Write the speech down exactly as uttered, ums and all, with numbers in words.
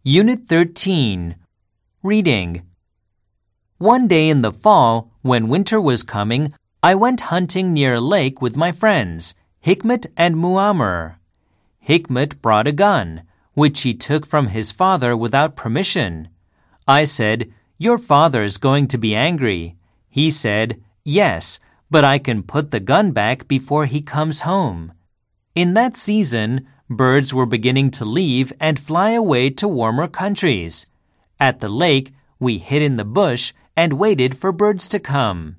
Unit thirteen. Reading. One day in the fall, when winter was coming, I went hunting near a lake with my friends, Hikmet and Muammer. Hikmet brought a gun, which he took from his father without permission. I said, "Your father is going to be angry." He said, "Yes, but I can put the gun back before he comes home." In that season, birds were beginning to leave and fly away to warmer countries. At the lake, we hid in the bush and waited for birds to come.